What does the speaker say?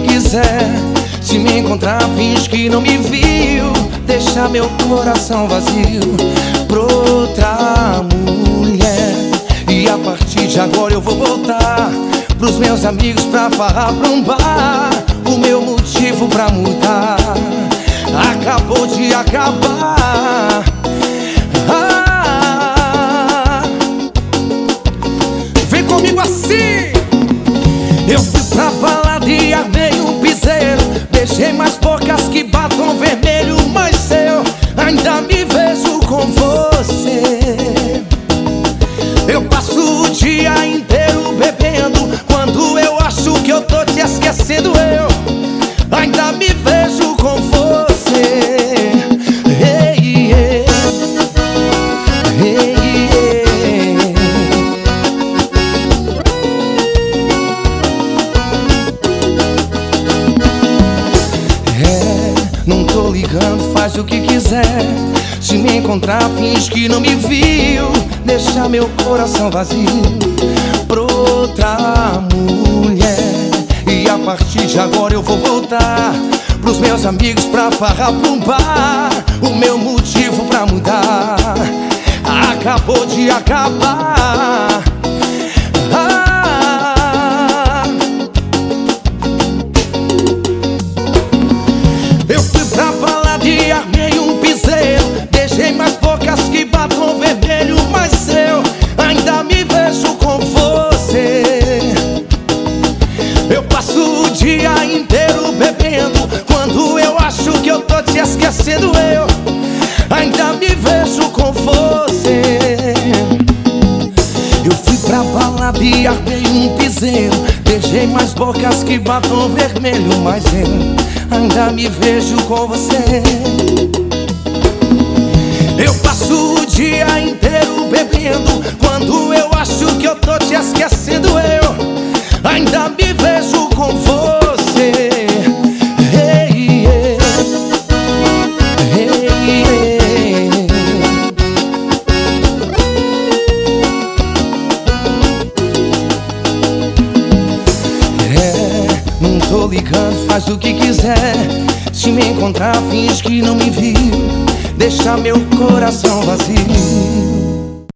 quiser. Se me encontrar, finge que não me viu. Deixa meu coração vazio pra outra mulher. E a partir de agora eu vou voltar pros meus amigos pra farrar pra um bar. O meu motivo pra mudar acabou de acabar. Vem comigo assim. Eu fui pra balada e armei um piseiro. Beijei mais bocas que batom vermelho. Mas eu ainda me vejo com você. Eu passo o dia inteiro bebendo. Quando eu acho que eu tô te esquecendo, eu ainda me vejo com você. Hey, yeah. Hey, yeah. Não tô ligando, faz o que quiser. Se me encontrar, finge que não me viu. Deixa meu coração vazio pra outra mulher. E a partir de agora eu vou voltar pros meus amigos pra farrar pra um bar. O meu motivo pra mudar acabou de acabar. Eu fui pra balada e armei um piseiro. Beijei mais bocas que batom vermelho. Mas eu ainda me vejo com você. Eu passo o dia inteiro bebendo. Quando eu acho que eu tô te esquecendo, eu ainda me vejo com você. Eu fui pra balada e armei um piseiro. Beijei mais bocas que batom vermelho. Mas eu ainda me vejo com você. Eu passo o dia inteiro bebendo. Quando eu acho que eu tô te esquecendo, eu ainda me vejo com você. Hey, yeah. Hey, yeah. Não tô ligando, faz o que quiser. Se me encontrar, finge que não me viu. Deixa meu coração vazio.